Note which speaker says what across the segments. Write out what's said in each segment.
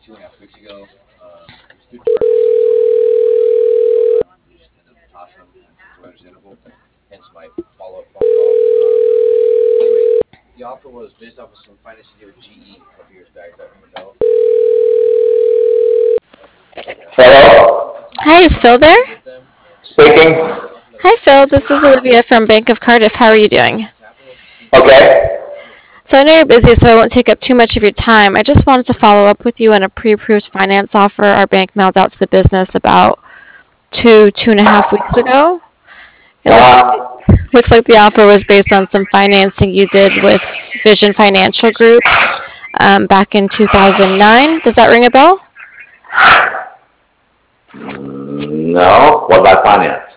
Speaker 1: 2.5 weeks ago. It's due to you just tend to toss them, and it's understandable. Hence my follow-up phone call. Anyway, the offer was based off of some financing deal with GE a couple years back. Does that ring a bell?
Speaker 2: Hello?
Speaker 3: Hi, is Phil there?
Speaker 1: With them, and so
Speaker 2: Speaking?
Speaker 3: Hi, Phil. This is Olivia from Bank of Cardiff. How are you doing?
Speaker 1: capital seems
Speaker 2: Okay.
Speaker 3: So I know you're busy, so I won't take up too much of your time. I just wanted to follow up with you on a pre-approved finance offer our bank mailed out to the business about 2.5 weeks ago. It looks like the offer was based on some financing you did with Vision Financial Group back in 2009. Does that ring a bell?
Speaker 2: No. What about finance?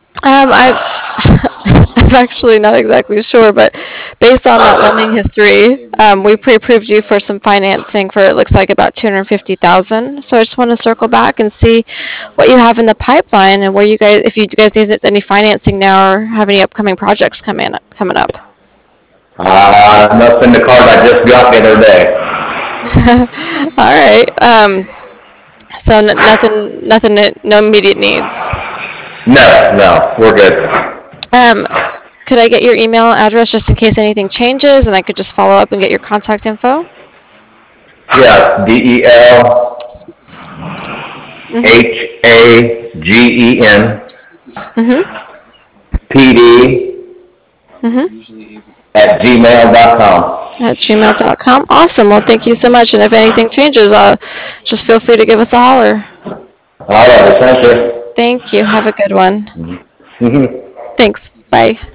Speaker 3: I'm actually not exactly sure, but based on that lending history, we pre-approved you for some financing for it looks like about 250,000. So I just want to circle back and see what you have in the pipeline and where you guys, if you guys need any financing now or have any upcoming projects coming up.
Speaker 2: Nothing in the card I just got the other day.
Speaker 3: All right. So no immediate needs.
Speaker 2: No, we're good.
Speaker 3: Um, could I get your email address just in case anything changes, and I could just follow up and get your contact info?
Speaker 2: Yeah,
Speaker 3: Mhm.
Speaker 2: DELHAGEN
Speaker 3: Mhm.
Speaker 2: PD
Speaker 3: Mhm.
Speaker 2: at gmail.com.
Speaker 3: At gmail.com. Awesome. Well, thank you so much. And if anything changes, just feel free to give us a holler.
Speaker 2: All right, thank you.
Speaker 3: Thank you. Have a good one.
Speaker 2: Mhm.
Speaker 3: Thanks. Bye.